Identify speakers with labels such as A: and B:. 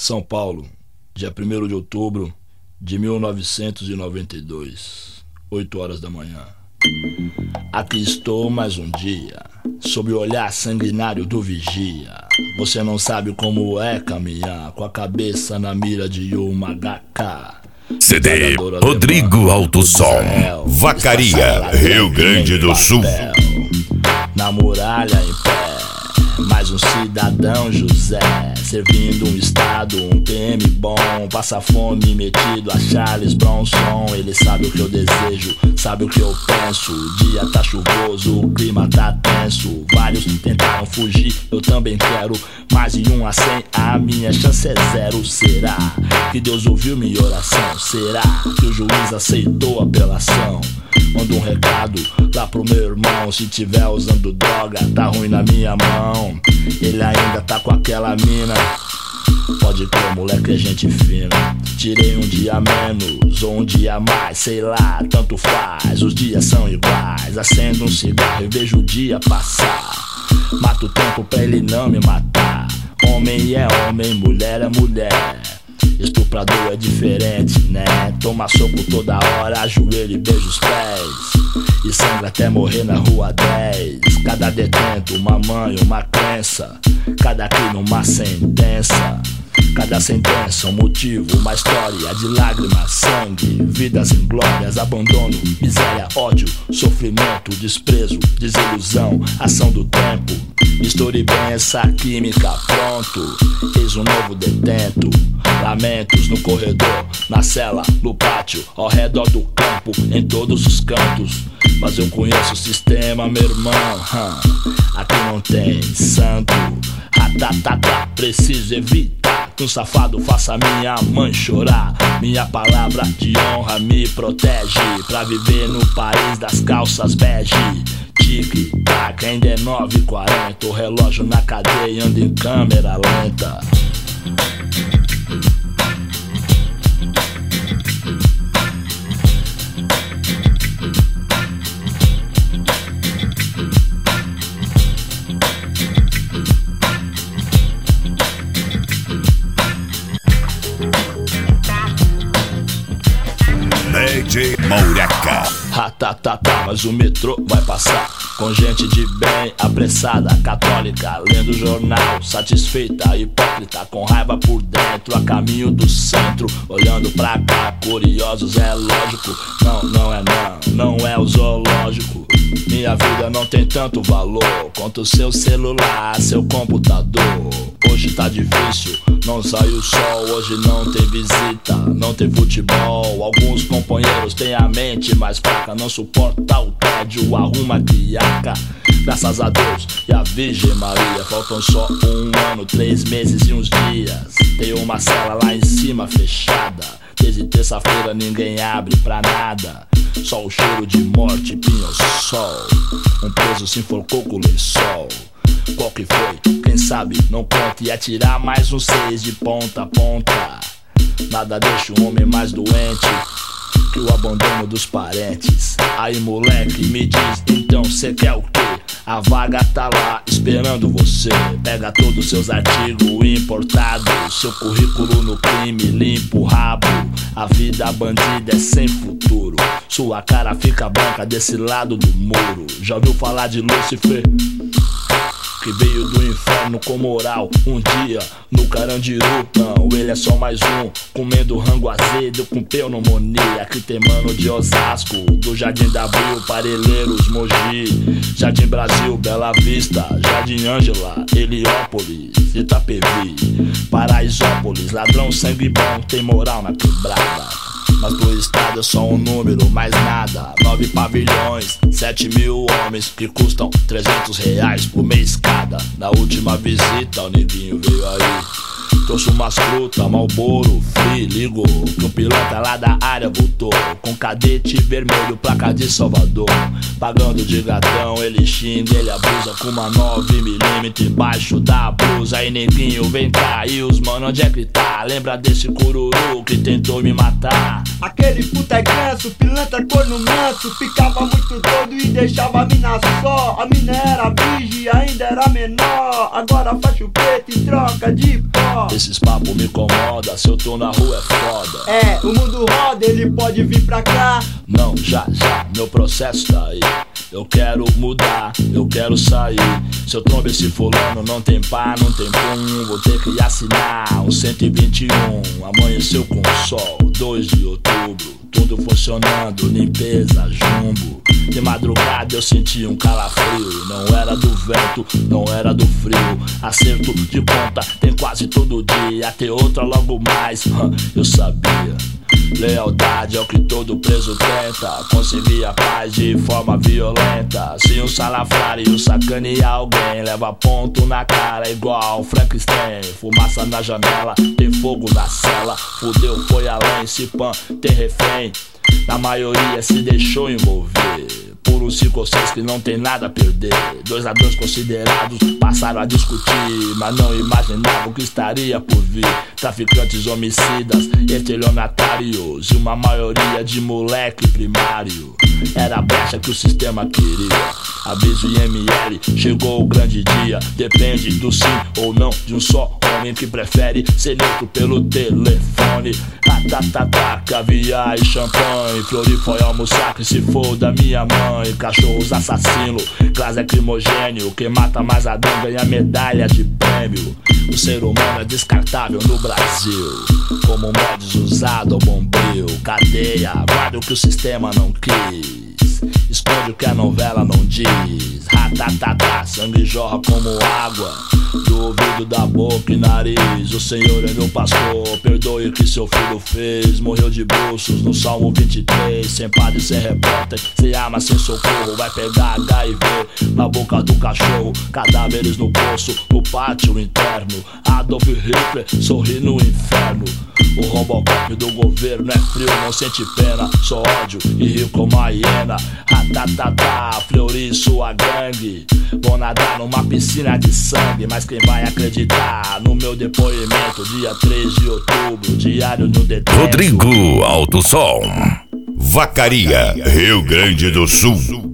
A: São Paulo, dia 1º de outubro de 1992, 8 horas da manhã. Aqui estou mais um dia, sob o olhar sanguinário do vigia. Você não sabe como é caminhar com a cabeça na mira de uma HK.
B: CD Rodrigo Autosom, Vacaria, Rio Grande do Sul.
A: Na muralha em pé, mais um cidadão José, servindo um estado, um PM bom, passa fome metido a Charles Bronson. Ele sabe o que eu desejo, sabe o que eu penso. O dia tá chuvoso, o clima tá tenso. Vários tentaram fugir, eu também quero. Mais de 1 a 100, a minha chance é 0. Será que Deus ouviu minha oração? Será que o juiz aceitou a apelação? Manda um recado lá pro meu irmão. Se tiver usando droga, tá ruim na minha mão. Ele ainda tá com aquela mina. Pode crer, moleque, é gente fina. Tirei um dia menos ou um dia mais, sei lá, tanto faz. Os dias são iguais. Acendo um cigarro e vejo o dia passar. Mato o tempo pra ele não me matar. Homem é homem, mulher é mulher. Estuprador é diferente, né? Toma soco toda hora, ajoelha e beija os pés. E sangra até morrer na rua 10. Cada detento, uma mãe, uma crença. Cada crime, uma sentença. Cada sentença, um motivo, uma história de lágrimas, sangue, vidas inglórias, abandono, miséria, ódio, sofrimento, desprezo, desilusão, ação do tempo. Misture bem essa química, pronto. Eis um novo detento. Lamentos no corredor, na cela, no pátio, ao redor do campo, em todos os cantos. Mas eu conheço o sistema, meu irmão. Aqui não tem santo. Ratatata, preciso evitar que um safado faça minha mãe chorar. Minha palavra de honra me protege pra viver no país das calças bege. Tic-tac, ainda é 9h40. O relógio na cadeia anda em câmera lenta.
B: DJ Mouraca.
A: Ratatata, mas o metrô vai passar com gente de bem, apressada, católica, lendo jornal, satisfeita, hipócrita, com raiva por dentro, a caminho do centro, olhando pra cá, curiosos, é lógico. Não é o zoológico. Minha vida não tem tanto valor quanto seu celular, seu computador. Hoje tá difícil, não sai o sol. Hoje não tem visita, não tem futebol. Alguns companheiros têm a mente mais fraca, não suporta o tédio, arruma criaca. Graças a Deus e a Virgem Maria, faltam só 1 ano, 3 meses e uns dias. Tem uma cela lá em cima fechada. Desde terça-feira ninguém abre pra nada. Só o cheiro de morte, pinho-sol. Um preso se enforcou com o lençol. Qual que foi? Quem sabe? Não conta. E atirar mais uns 6 de ponta a ponta. Nada deixa o homem mais doente que o abandono dos parentes. Aí moleque, me diz, então cê quer o quê? A vaga tá lá esperando você. Pega todos os seus artigos importados, seu currículo no crime, limpa o rabo. A vida bandida é sem futuro. Sua cara fica branca desse lado do muro. Já ouviu falar de Lúcifer? Que veio do inferno com moral. Um dia no Carandiru, não, ele é só mais um, comendo rango azedo com pneumonia. Aqui tem mano de Osasco, do Jardim da Abril, Parelheiros, Mogi, Jardim Brasil, Bela Vista, Jardim Ângela, Heliópolis, Itapevi, Paraisópolis. Ladrão sangue bom, tem moral na quebrada. Mas pro estado é só um número, mais nada. 9 pavilhões, 7.000 homens que custam R$300 por mês cada. Na última visita o neguinho veio aí, trouxe umas frutas, Marlboro, Free, ligou que o piloto lá da área voltou com cadete vermelho, placa de Salvador. Pagando de gatão, ele xinga, ele abusa com uma 9mm embaixo da blusa. Aí neguinho, vem cá, e os mano, onde é que tá? Lembra desse cururu que tentou me matar?
C: Aquele puta é ganso, pilantra corno manso. Ficava muito doido e deixava a mina só. A mina era virgem, ainda era menor. Agora faz o preto em troca de pó. ó.
A: Esses papos me incomoda, se eu tô na rua é foda.
C: É, o mundo roda, ele pode vir pra cá.
A: Não, já, meu processo tá aí. Eu quero mudar, eu quero sair. Se eu trombo esse fulano, não tem pá, não tem pum. Vou ter que assinar um 121. Amanheceu com sol, 2 de outubro. Tudo funcionando, limpeza, jumbo. De madrugada eu senti um calafrio. Não era do vento, não era do frio. Acerto de conta tem quase todo dia. Ter outra logo mais, eu sabia. Lealdade é o que todo preso tenta. Conseguir a paz de forma violenta. Se um salafrário sacanear alguém, leva ponto na cara igual Frankenstein. Fumaça na janela, tem fogo na cela. Fudeu, foi além, se pan, tem refém. Na maioria se deixou envolver por uns 5 ou 6 que não tem nada a perder. 2 ladrões considerados passaram a discutir, mas não imaginavam que estaria por vir. Traficantes, homicidas, estelionatários e uma maioria de moleque primário. Era a brecha que o sistema queria. Aviso IML, chegou o grande dia. Depende do sim ou não de um só homem que prefere ser neutro pelo telefone. Caviar e champanhe. Flori foi almoçar que se for da minha mãe. Cachorros assassinos, gás lacrimogênio. Quem mata mais ladrão ganha medalha de prêmio. O ser humano é descartável no Brasil, como mods usado ao bombril. Cadeia, guarda o que o sistema não quis. Esconde o que a novela não diz. Ratatatá, sangue jorra como água do ouvido, da boca e nariz. O Senhor é meu pastor, perdoe o que seu filho fez. Morreu de bruços no Salmo 23. Sem padre, sem repórter, sem arma, sem socorro. Vai pegar HIV na boca do cachorro. Cadáveres no poço, no pátio interno. Adolf Hitler sorri no inferno. O Robocop do governo é frio, não sente pena. Só ódio e rio como a hiena. Ratatatá, Fleury, sua gangue. Vou nadar numa piscina de sangue. Mas quem vai acreditar no meu depoimento? Dia 3 de outubro, diário no detento.
B: Rodrigo Alto Som, Vacaria, Rio Grande do Sul.